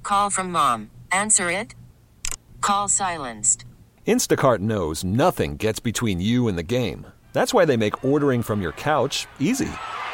Call from mom. Answer it. Call silenced. Instacart knows nothing gets between you and the game. That's why they make ordering from your couch easy.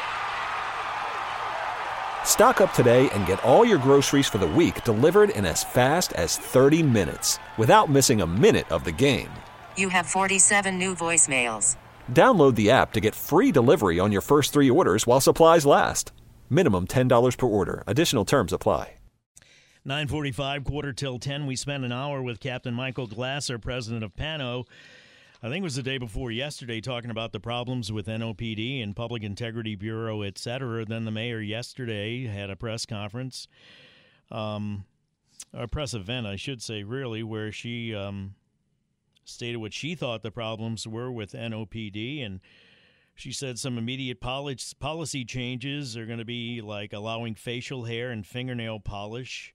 Stock up today and get all your groceries for the week delivered in as fast as 30 minutes without missing a minute of the game. You have 47 new voicemails. Download the app to get free delivery on your first 3 orders while supplies last. Minimum $10 per order. Additional terms apply. 9:45, quarter till 10. We spent an hour with Captain Michael Glasser, president of PANO. I think it was the day before yesterday, talking about the problems with NOPD and Public Integrity Bureau, et cetera. Then the mayor yesterday had a press conference, a press event, I should say, really, where she stated what she thought the problems were with NOPD. And she said some immediate policy changes are going to be like allowing facial hair and fingernail polish.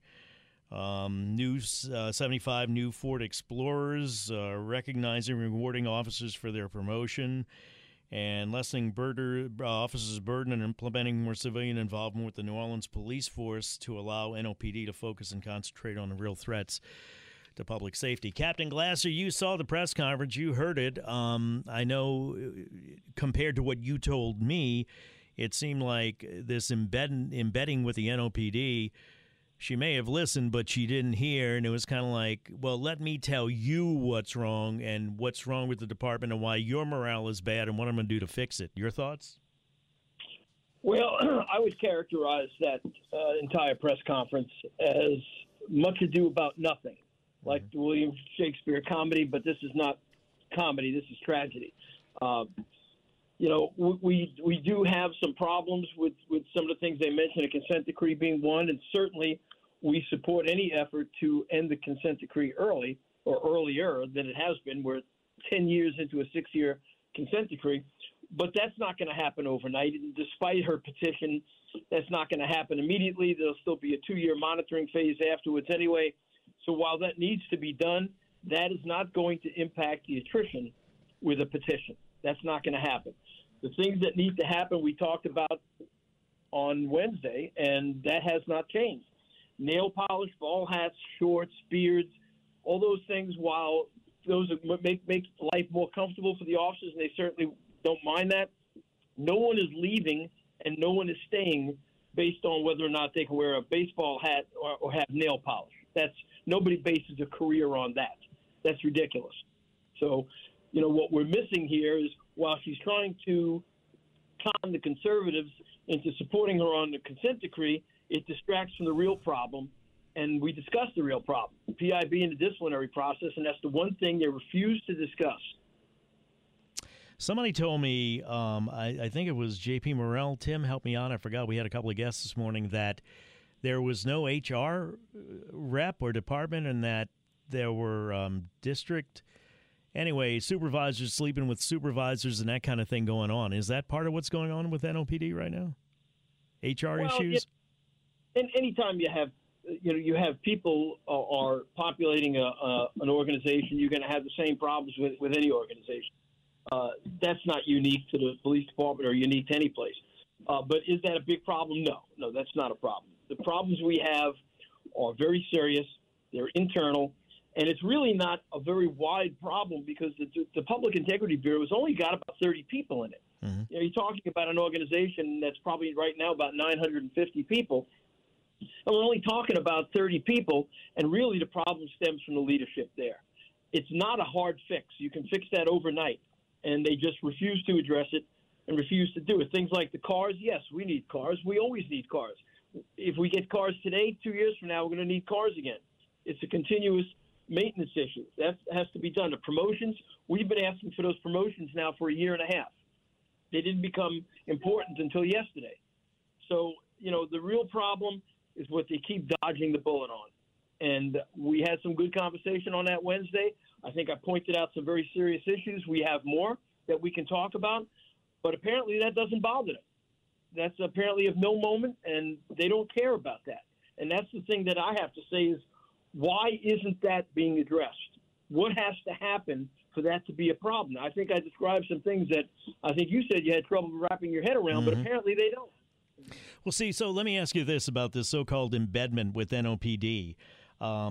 75 new Ford Explorers, recognizing and rewarding officers for their promotion, and lessening officers' burden and implementing more civilian involvement with the New Orleans police force to allow NOPD to focus and concentrate on the real threats to public safety. Captain Glasser, you saw the press conference. You heard it. I know compared to what you told me, it seemed like this embedding with the NOPD, she may have listened, but she didn't hear, and it was kind of like, well, let me tell you what's wrong and what's wrong with the department and why your morale is bad and what I'm going to do to fix it. Your thoughts? Well, I would characterize that entire press conference as much ado about nothing, like the William Shakespeare comedy, but this is not comedy. This is tragedy. We do have some problems with some of the things they mentioned, a consent decree being one, and certainly we support any effort to end the consent decree early or earlier than it has been. We're 10 years into a 6-year consent decree, but that's not going to happen overnight. Despite her petition, that's not going to happen immediately. There'll still be a 2-year monitoring phase afterwards anyway. So while that needs to be done, that is not going to impact the attrition with a petition. That's not going to happen. The things that need to happen we talked about on Wednesday, and that has not changed. Nail polish, ball hats, shorts, beards, all those things, while those make life more comfortable for the officers, and they certainly don't mind that, no one is leaving and no one is staying based on whether or not they can wear a baseball hat or have nail polish. Nobody bases a career on that. That's ridiculous. So, what we're missing here is while she's trying to con the conservatives into supporting her on the consent decree, it distracts from the real problem. And we discussed the real problem, PIB and the disciplinary process, and that's the one thing they refuse to discuss. Somebody told me, I think it was J.P. Morrell, Tim, help me out, I forgot, we had a couple of guests this morning, that there was no HR rep or department and that there were supervisors sleeping with supervisors and that kind of thing going on. Is that part of what's going on with NOPD right now? HR issues? And anytime you have people are populating an organization, you're going to have the same problems with any organization. That's not unique to the police department or unique to any place. But is that a big problem? No, that's not a problem. The problems we have are very serious. They're internal. And it's really not a very wide problem because the Public Integrity Bureau has only got about 30 people in it. Mm-hmm. You're talking about an organization that's probably right now about 950 people. And we're only talking about 30 people, and really the problem stems from the leadership there. It's not a hard fix. You can fix that overnight, and they just refuse to address it and refuse to do it. Things like the cars, yes, we need cars. We always need cars. If we get cars today, 2 years from now, we're going to need cars again. It's a continuous maintenance issue. That has to be done. The promotions, we've been asking for those promotions now for a year and a half. They didn't become important until yesterday. So, the real problem is what they keep dodging the bullet on. And we had some good conversation on that Wednesday. I think I pointed out some very serious issues. We have more that we can talk about, but apparently that doesn't bother them. That's apparently of no moment, and they don't care about that. And that's the thing that I have to say is, why isn't that being addressed? What has to happen for that to be a problem? I think I described some things that I think you said you had trouble wrapping your head around, but apparently they don't. Well, see, so let me ask you this about this so-called embedment with NOPD. I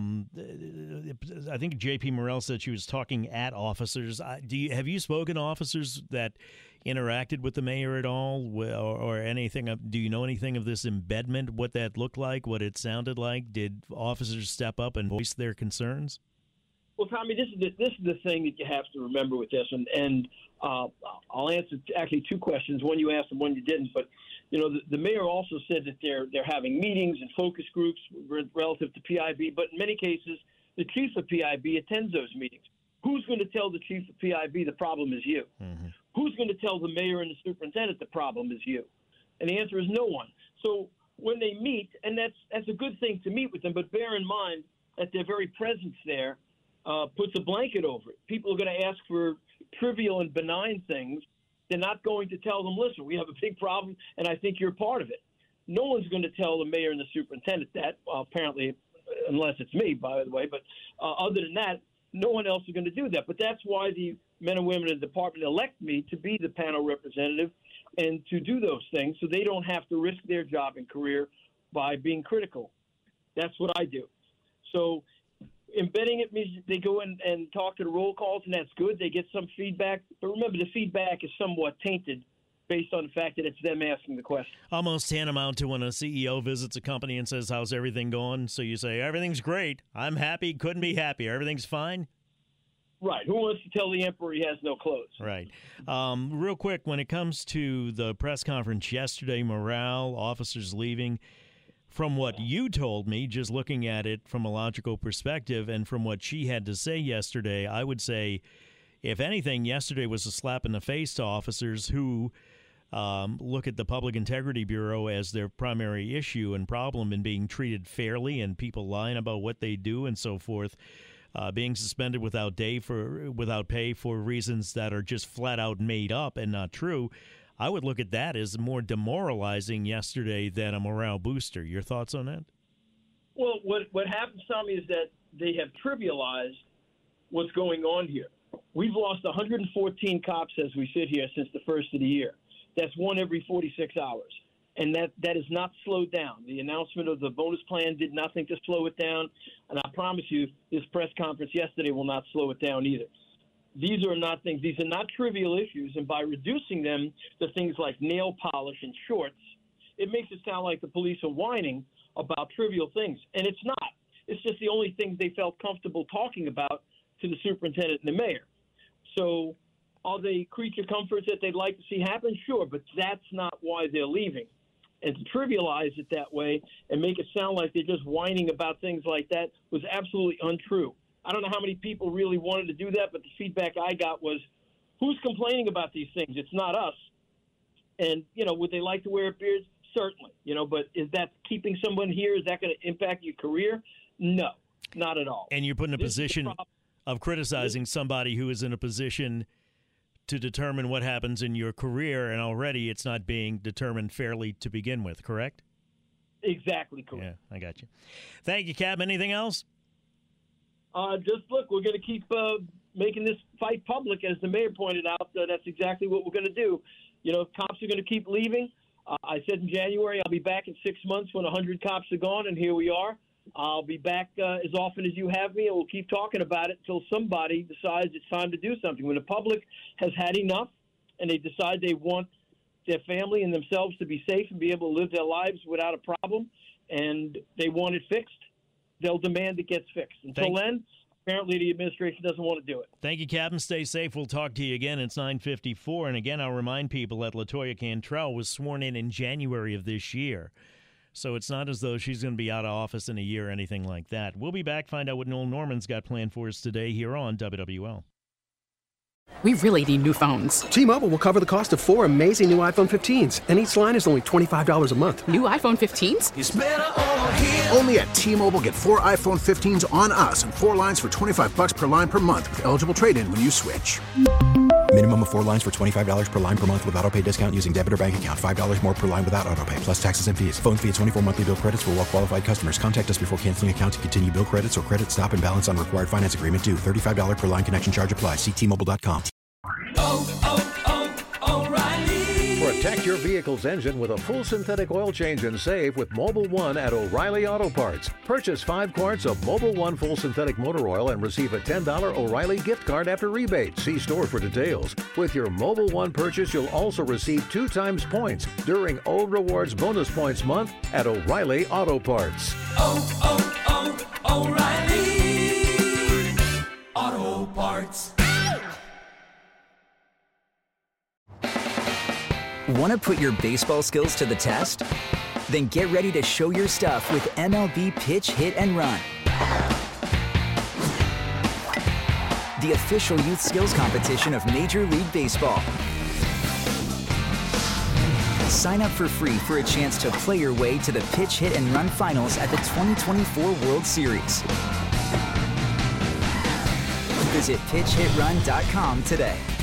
think J.P. Morrell said she was talking at officers. Have you spoken to officers that interacted with the mayor at all, or anything? Do you know anything of this embedment? What that looked like? What it sounded like? Did officers step up and voice their concerns? Well, Tommy, this is the thing that you have to remember with this, and I'll answer actually two questions. One you asked and one you didn't. But the mayor also said that they're having meetings and focus groups relative to PIB. But in many cases, the chief of PIB attends those meetings. Who's going to tell the chief of PIB the problem is you? Mm-hmm. Who's going to tell the mayor and the superintendent the problem is you? And the answer is no one. So when they meet, and that's a good thing to meet with them, but bear in mind that their very presence there puts a blanket over it. People are going to ask for trivial and benign things. They're not going to tell them, listen, we have a big problem, and I think you're part of it. No one's going to tell the mayor and the superintendent that, apparently, unless it's me, by the way. But other than that, no one else is going to do that. But that's why the men and women in the department elect me to be the panel representative and to do those things so they don't have to risk their job and career by being critical. That's what I do. So embedding it means they go in and talk to the roll calls, and that's good. They get some feedback. But remember, the feedback is somewhat tainted based on the fact that it's them asking the question. Almost tantamount to when a CEO visits a company and says, how's everything going? So you say, everything's great. I'm happy. Couldn't be happier. Everything's fine. Right. Who wants to tell the emperor he has no clothes? Right. Real quick, when it comes to the press conference yesterday, morale, officers leaving, from what you told me, just looking at it from a logical perspective, and from what she had to say yesterday, I would say, if anything, yesterday was a slap in the face to officers who look at the Public Integrity Bureau as their primary issue and problem in being treated fairly and people lying about what they do and so forth, being suspended without pay for reasons that are just flat out made up and not true. I would look at that as more demoralizing yesterday than a morale booster. Your thoughts on that? Well, what happens, Tommy, is that they have trivialized what's going on here. We've lost 114 cops as we sit here since the first of the year. That's one every 46 hours. And that is not slowed down. The announcement of the bonus plan did nothing to slow it down. And I promise you, this press conference yesterday will not slow it down either. These are not trivial issues, and by reducing them to things like nail polish and shorts, it makes it sound like the police are whining about trivial things, and it's not. It's just the only things they felt comfortable talking about to the superintendent and the mayor. So are they creature comforts that they'd like to see happen? Sure, but that's not why they're leaving. And to trivialize it that way and make it sound like they're just whining about things like that was absolutely untrue. I don't know how many people really wanted to do that, but the feedback I got was, who's complaining about these things? It's not us. And, would they like to wear beards? Certainly. But is that keeping someone here? Is that going to impact your career? No, not at all. And you're put in a position of criticizing somebody who is in a position to determine what happens in your career, and already it's not being determined fairly to begin with, correct? Exactly correct. Yeah, I got you. Thank you, Cap. Anything else? Just look, we're going to keep making this fight public, as the mayor pointed out. That's exactly what we're going to do. Cops are going to keep leaving. I said in January I'll be back in 6 months when 100 cops are gone, and here we are. I'll be back as often as you have me, and we'll keep talking about it until somebody decides it's time to do something. When the public has had enough and they decide they want their family and themselves to be safe and be able to live their lives without a problem, and they want it fixed, they'll demand it gets fixed. Until then, apparently the administration doesn't want to do it. Thank you, Captain. Stay safe. We'll talk to you again. It's 9:54. And again, I'll remind people that LaToya Cantrell was sworn in January of this year. So it's not as though she's going to be out of office in a year or anything like that. We'll be back, find out what Noel Norman's got planned for us today here on WWL. We really need new phones. T-Mobile will cover the cost of 4 amazing new iPhone 15s, and each line is only $25 a month. New iPhone 15s? It's better over here. Only at T-Mobile, get 4 iPhone 15s on us and 4 lines for $25 per line per month with eligible trade-in when you switch. Minimum of 4 lines for $25 per line per month with autopay discount using debit or bank account. $5 more per line without autopay, plus taxes and fees. Phone fee at 24 monthly bill credits for well-qualified customers. Contact us before canceling account to continue bill credits or credit stop and balance on required finance agreement due. $35 per line connection charge applies. See T-Mobile.com. For a Protect your vehicle's engine with a full synthetic oil change and save with Mobil 1 at O'Reilly Auto Parts. Purchase 5 quarts of Mobil 1 full synthetic motor oil and receive a $10 O'Reilly gift card after rebate. See store for details. With your Mobil 1 purchase, you'll also receive 2 times points during O Rewards Bonus Points Month at O'Reilly Auto Parts. O'Reilly Auto Parts. Want to put your baseball skills to the test? Then get ready to show your stuff with MLB Pitch, Hit, and Run. The official youth skills competition of Major League Baseball. Sign up for free for a chance to play your way to the Pitch, Hit, and Run finals at the 2024 World Series. Visit PitchHitRun.com today.